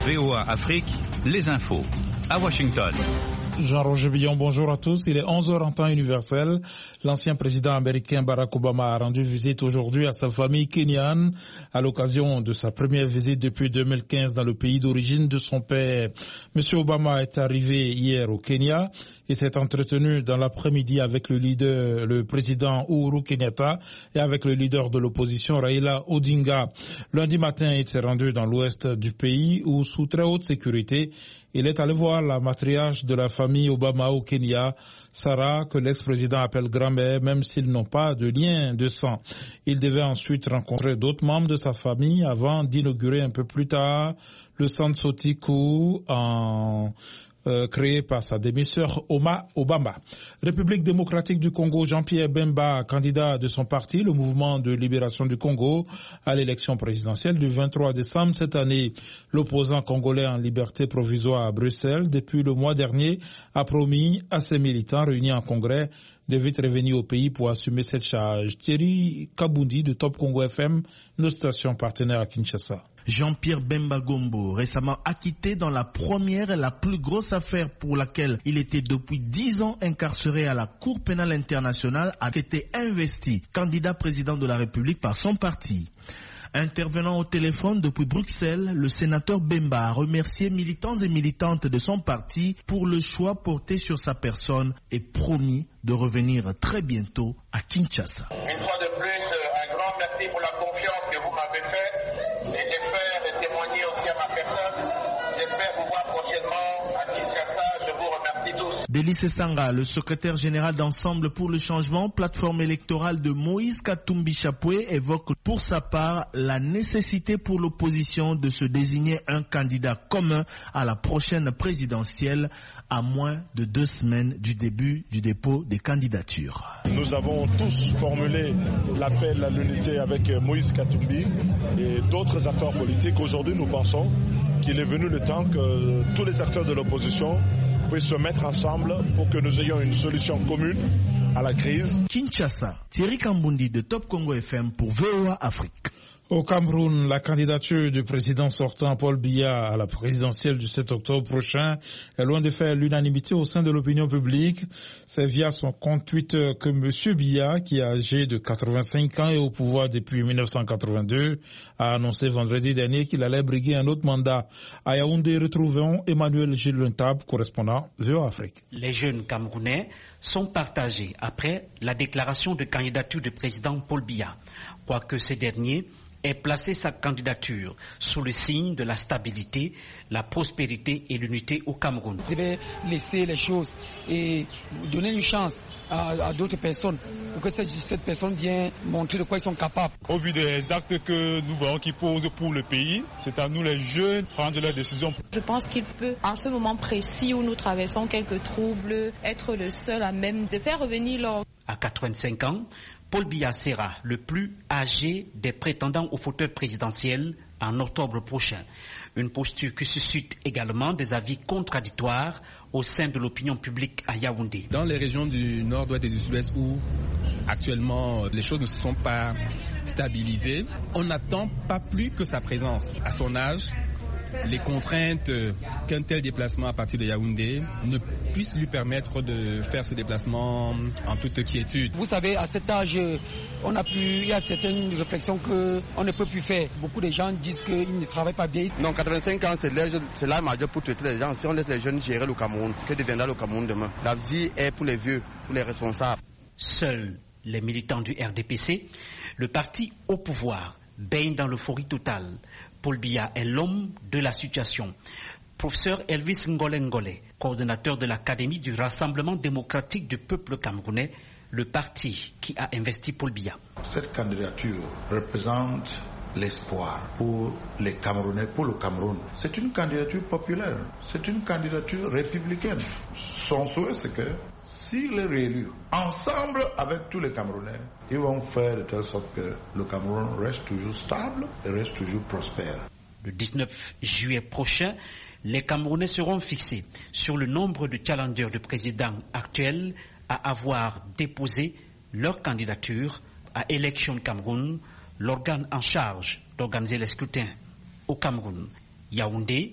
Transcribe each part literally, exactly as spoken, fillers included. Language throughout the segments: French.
V O A Afrique, les infos, à Washington. Jean-Roger Billon, bonjour à tous. Il est onze heures en temps universel. L'ancien président américain Barack Obama a rendu visite aujourd'hui à sa famille kenyane à l'occasion de sa première visite depuis deux mille quinze dans le pays d'origine de son père. Monsieur Obama est arrivé hier au Kenya et s'est entretenu dans l'après-midi avec le leader, le président Uhuru Kenyatta et avec le leader de l'opposition Raila Odinga. Lundi matin, il s'est rendu dans l'ouest du pays où, sous très haute sécurité, il est allé voir la matriarche de la famille Obama au Kenya, Sarah, que l'ex-président appelle grand-mère, même s'ils n'ont pas de lien de sang. Il devait ensuite rencontrer d'autres membres de sa famille avant d'inaugurer un peu plus tard le centre Sotiku en... Euh, créé par sa demi-sœur Oma Obama. République démocratique du Congo, Jean-Pierre Bemba, candidat de son parti, le mouvement de libération du Congo, à l'élection présidentielle du vingt-trois décembre cette année. L'opposant congolais en liberté provisoire à Bruxelles, depuis le mois dernier, a promis à ses militants réunis en congrès de vite revenir au pays pour assumer cette charge. Thierry Kabundi de Top Congo F M, nos stations partenaires à Kinshasa. Jean-Pierre Bemba Gombo, récemment acquitté dans la première et la plus grosse affaire pour laquelle il était depuis dix ans incarcéré à la Cour pénale internationale, a été investi candidat président de la République par son parti. Intervenant au téléphone depuis Bruxelles, le sénateur Bemba a remercié militants et militantes de son parti pour le choix porté sur sa personne et promis de revenir très bientôt à Kinshasa. Une fois de plus, un grand merci pour la confiance que vous m'avez faite et j'espère et témoigner aussi à ma personne. J'espère vous voir prochainement à Kinshasa. Je vous remercie tous. Délice Sanga, le secrétaire général d'Ensemble pour le changement, plateforme électorale de Moïse Katumbi Chapwe, évoque pour sa part la nécessité pour l'opposition de se désigner un candidat commun à la prochaine présidentielle à moins de deux semaines du début du dépôt des candidatures. Nous avons tous formulé l'appel à l'unité avec Moïse Katumbi et d'autres acteurs politiques. Aujourd'hui, nous pensons qu'il est venu le temps que tous les acteurs de l'opposition puissent se mettre ensemble pour que nous ayons une solution commune à la crise. Kinshasa, Thierry Kambundi de Top Congo F M pour V O A Afrique. Au Cameroun, la candidature du président sortant Paul Biya à la présidentielle du sept octobre prochain est loin de faire l'unanimité au sein de l'opinion publique. C'est via son compte Twitter que M. Biya, qui est âgé de quatre-vingt-cinq ans et au pouvoir depuis mille neuf cent quatre-vingt-deux, a annoncé vendredi dernier qu'il allait briguer un autre mandat. À Yaoundé, retrouvons Emmanuel Gilles Lentab, correspondant V O A Afrique. Les jeunes Camerounais sont partagés après la déclaration de candidature du président Paul Biya, quoique ce dernier ait placé sa candidature sous le signe de la stabilité, la prospérité et l'unité au Cameroun. Vous devez laisser les choses et donner une chance à, à d'autres personnes pour que cette, cette personne vienne montrer de quoi ils sont capables. Au vu des actes que nous voyons qu'ils posent pour le pays, c'est à nous les jeunes de prendre leurs décisions. Je pense qu'il peut, en ce moment précis où nous traversons quelques troubles, être le seul à même de faire revenir l'ordre. À quatre-vingt-cinq ans, Paul Biya sera le plus âgé des prétendants au fauteuil présidentiel en octobre prochain. Une posture qui suscite également des avis contradictoires au sein de l'opinion publique à Yaoundé. Dans les régions du nord-ouest et du sud-ouest où actuellement les choses ne se sont pas stabilisées, on n'attend pas plus que sa présence. À son âge, les contraintes qu'un tel déplacement à partir de Yaoundé ne puisse lui permettre de faire ce déplacement en toute quiétude. Vous savez, à cet âge, on a pu, il y a certaines réflexions qu'on ne peut plus faire. Beaucoup de gens disent qu'ils ne travaillent pas bien. Non, quatre-vingt-cinq ans, c'est l'âge majeur pour traiter les gens. Si on laisse les jeunes gérer le Cameroun, que deviendra le Cameroun demain? La vie est pour les vieux, pour les responsables. Seuls les militants du R D P C, le parti au pouvoir, baigne dans l'euphorie totale. Paul Biya est l'homme de la situation. Professeur Elvis Ngole Ngole, coordonnateur de l'Académie du Rassemblement démocratique du peuple camerounais, le parti qui a investi Paul Biya. Cette candidature représente l'espoir pour les Camerounais, pour le Cameroun. C'est une candidature populaire, c'est une candidature républicaine. Son souhait, c'est que s'il est réélu, ensemble avec tous les Camerounais, ils vont faire de telle sorte que le Cameroun reste toujours stable et reste toujours prospère. Le dix-neuf juillet prochain, les Camerounais seront fixés sur le nombre de challengers de président actuels à avoir déposé leur candidature à Élection Cameroun, l'organe en charge d'organiser les scrutins au Cameroun. Yaoundé,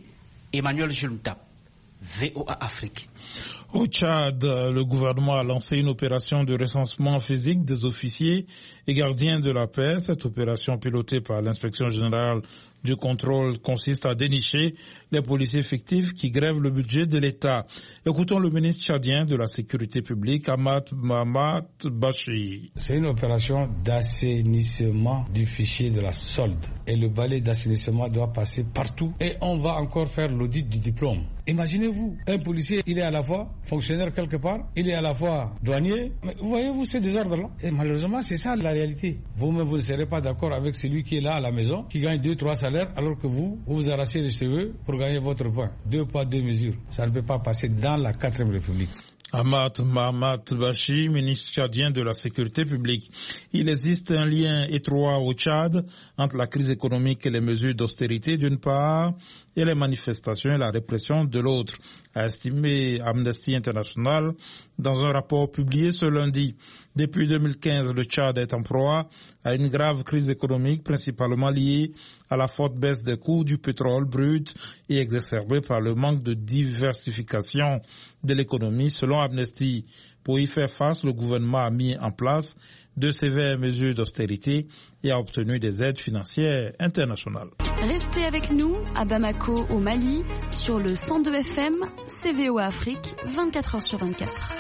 Emmanuel Juntap, V O A Afrique. Au Tchad, le gouvernement a lancé une opération de recensement physique des officiers et gardiens de la paix. Cette opération pilotée par l'inspection générale du contrôle consiste à dénicher les policiers fictifs qui grèvent le budget de l'État. Écoutons le ministre tchadien de la Sécurité publique, Ahmad Mahamat Bachi. C'est une opération d'assainissement du fichier de la solde. Et le balai d'assainissement doit passer partout. Et on va encore faire l'audit du diplôme. Imaginez-vous, un policier, il est à la fois fonctionnaire quelque part, il est à la fois douanier. Mais voyez-vous ces désordres-là. Et malheureusement, c'est ça la réalité. Vous-même, vous ne serez pas d'accord avec celui qui est là à la maison, qui gagne deux, trois salaires, alors que vous, vous vous arrachez les cheveux pour gagner votre pain. Deux poids, deux mesures. Ça ne peut pas passer dans la quatrième République. Ahmad Mahamat Bachi, ministre tchadien de la Sécurité publique. Il existe un lien étroit au Tchad entre la crise économique et les mesures d'austérité d'une part et les manifestations et la répression de l'autre, a estimé Amnesty International dans un rapport publié ce lundi. Depuis deux mille quinze, le Tchad est en proie à une grave crise économique principalement liée à la forte baisse des coûts du pétrole brut et exacerbée par le manque de diversification de l'économie, selon Amnesty. Pour y faire face, le gouvernement a mis en place de sévères mesures d'austérité et a obtenu des aides financières internationales. Restez avec nous à Bamako, au Mali, sur le cent deux F M, C V O A Afrique, vingt-quatre heures sur vingt-quatre.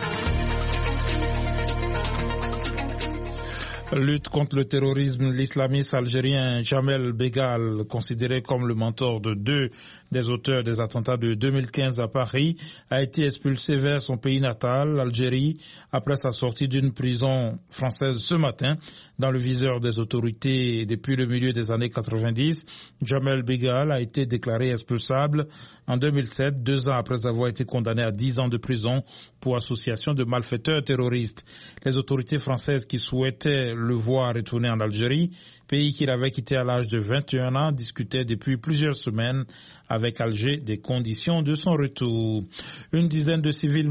Lutte contre le terrorisme, l'islamiste algérien Jamel Begal, considéré comme le mentor de deux des auteurs des attentats de deux mille quinze à Paris, a été expulsé vers son pays natal, l'Algérie, après sa sortie d'une prison française ce matin. Dans le viseur des autorités depuis le milieu des années quatre-vingt-dix, Jamel Begal a été déclaré expulsable en deux mille sept, deux ans après avoir été condamné à dix ans de prison pour association de malfaiteurs terroristes. Les autorités françaises qui souhaitaient le voir retourner en Algérie, pays qu'il avait quitté à l'âge de vingt et un ans, discutaient depuis plusieurs semaines avec Alger des conditions de son retour. Une dizaine de civils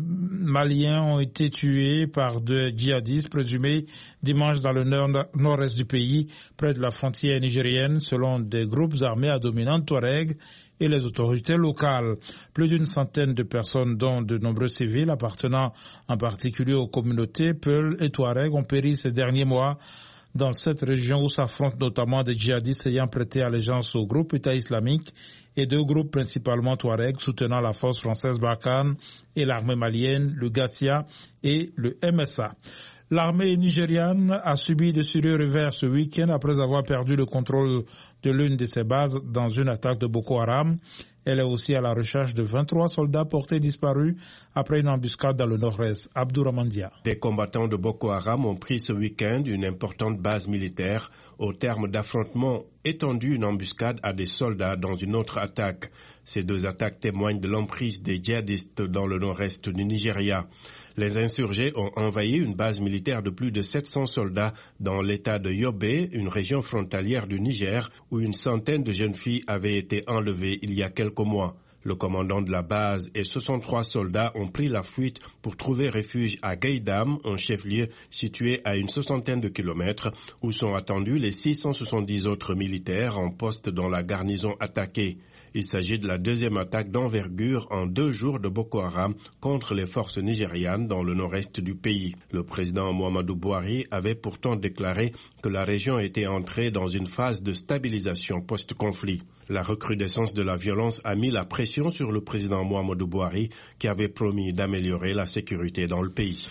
maliens ont été tués par deux djihadistes présumés dimanche dans le nord-est du pays, près de la frontière nigérienne, selon des groupes armés à dominante Touareg et les autorités locales. Plus d'une centaine de personnes, dont de nombreux civils appartenant en particulier aux communautés Peul et Touareg, ont péri ces derniers mois dans cette région où s'affrontent notamment des djihadistes ayant prêté allégeance au groupe État islamique et deux groupes principalement Touareg soutenant la force française Barkhane et l'armée malienne, le Ghassia et le M S A. L'armée nigériane a subi de sérieux revers ce week-end après avoir perdu le contrôle de l'une de ses bases dans une attaque de Boko Haram. Elle est aussi à la recherche de vingt-trois soldats portés disparus après une embuscade dans le nord-est. Abdourahmane Dia. Des combattants de Boko Haram ont pris ce week-end une importante base militaire. Au terme d'affrontements étendus, une embuscade à des soldats dans une autre attaque. Ces deux attaques témoignent de l'emprise des djihadistes dans le nord-est du Nigeria. Les insurgés ont envahi une base militaire de plus de sept cents soldats dans l'état de Yobe, une région frontalière du Niger, où une centaine de jeunes filles avaient été enlevées il y a quelques mois. Le commandant de la base et soixante-trois soldats ont pris la fuite pour trouver refuge à Gaïdam, un chef-lieu situé à une soixantaine de kilomètres, où sont attendus les six cent soixante-dix autres militaires en poste dans la garnison attaquée. Il s'agit de la deuxième attaque d'envergure en deux jours de Boko Haram contre les forces nigérianes dans le nord-est du pays. Le président Muhammadu Buhari avait pourtant déclaré que la région était entrée dans une phase de stabilisation post-conflit. La recrudescence de la violence a mis la pression sur le président Muhammadu Buhari qui avait promis d'améliorer la sécurité dans le pays.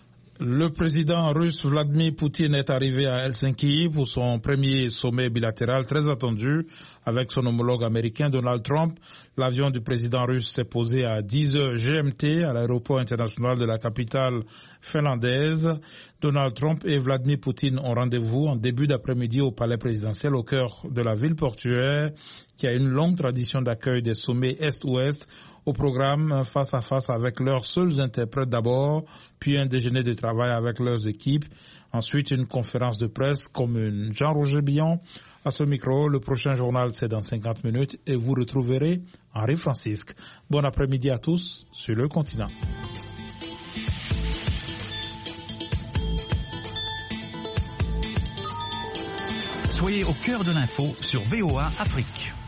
Le président russe Vladimir Poutine est arrivé à Helsinki pour son premier sommet bilatéral très attendu avec son homologue américain Donald Trump. L'avion du président russe s'est posé à dix heures G M T à l'aéroport international de la capitale finlandaise. Donald Trump et Vladimir Poutine ont rendez-vous en début d'après-midi au palais présidentiel au cœur de la ville portuaire qui a une longue tradition d'accueil des sommets Est-Ouest. Au programme, face à face avec leurs seuls interprètes d'abord, puis un déjeuner de travail avec leurs équipes, ensuite une conférence de presse commune. Jean-Roger Billon, à ce micro, le prochain journal c'est dans cinquante minutes et vous retrouverez Henri Francisque. Bon après-midi à tous sur le continent. Soyez au cœur de l'info sur V O A Afrique.